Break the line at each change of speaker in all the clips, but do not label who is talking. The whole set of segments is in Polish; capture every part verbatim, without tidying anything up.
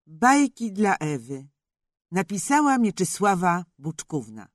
Bajki dla Ewy. Napisała Mieczysława Buczkówna.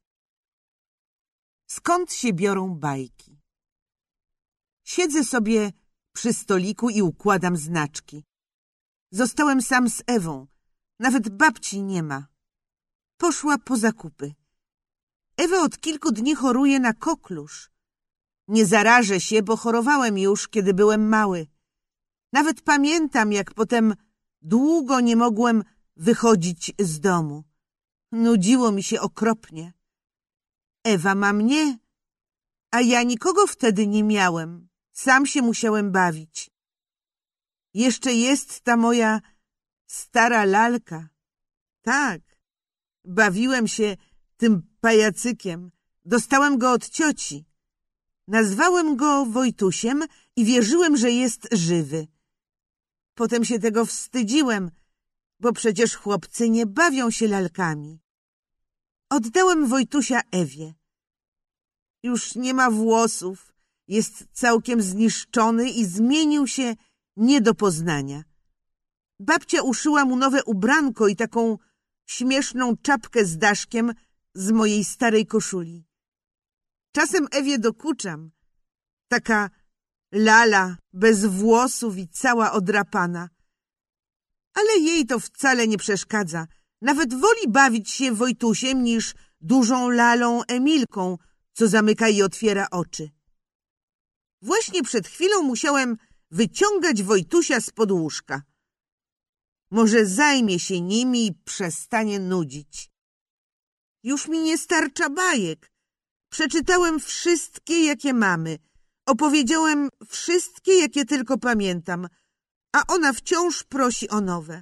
Skąd się biorą bajki? Siedzę sobie przy stoliku i układam znaczki. Zostałem sam z Ewą. Nawet babci nie ma. Poszła po zakupy. Ewa od kilku dni choruje na koklusz. Nie zarażę się, bo chorowałem już, kiedy byłem mały. Nawet pamiętam, jak potem długo nie mogłem wychodzić z domu. Nudziło mi się okropnie. Ewa ma mnie, a ja nikogo wtedy nie miałem. Sam się musiałem bawić. Jeszcze jest ta moja stara lalka. Tak, bawiłem się tym pajacykiem. Dostałem go od cioci. Nazwałem go Wojtusiem i wierzyłem, że jest żywy. Potem się tego wstydziłem, bo przecież chłopcy nie bawią się lalkami. Oddałem Wojtusia Ewie. Już nie ma włosów, jest całkiem zniszczony i zmienił się nie do poznania. Babcia uszyła mu nowe ubranko i taką śmieszną czapkę z daszkiem z mojej starej koszuli. Czasem Ewie dokuczam. Taka lala, bez włosów i cała odrapana. Ale jej to wcale nie przeszkadza. Nawet woli bawić się Wojtusiem niż dużą lalą Emilką, co zamyka i otwiera oczy. Właśnie przed chwilą musiałem wyciągać Wojtusia spod łóżka. Może zajmie się nimi i przestanie nudzić. Już mi nie starcza bajek. Przeczytałem wszystkie, jakie mamy. Opowiedziałem wszystkie, jakie tylko pamiętam, a ona wciąż prosi o nowe.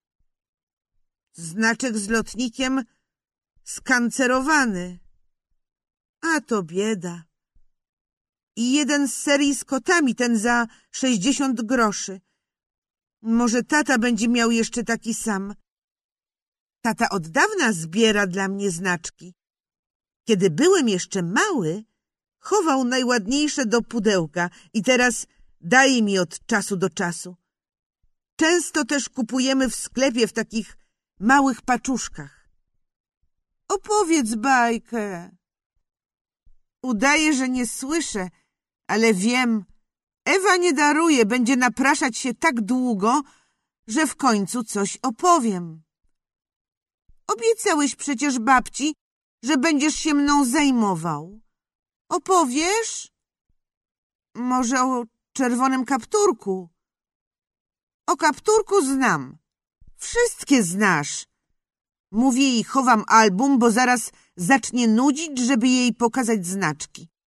Znaczek z lotnikiem skancerowany. A to bieda. I jeden z serii z kotami, ten za sześćdziesiąt groszy. Może tata będzie miał jeszcze taki sam. Tata od dawna zbiera dla mnie znaczki. Kiedy byłem jeszcze mały, chował najładniejsze do pudełka i teraz daje mi od czasu do czasu. Często też kupujemy w sklepie w takich małych paczuszkach. Opowiedz bajkę. Udaję, że nie słyszę, ale wiem, Ewa nie daruje, będzie napraszać się tak długo, że w końcu coś opowiem. Obiecałeś przecież babci, że będziesz się mną zajmował. Opowiesz? Może o czerwonym kapturku? O kapturku znam. Wszystkie znasz. Mówię i chowam album, bo zaraz zacznie nudzić, żeby jej pokazać znaczki.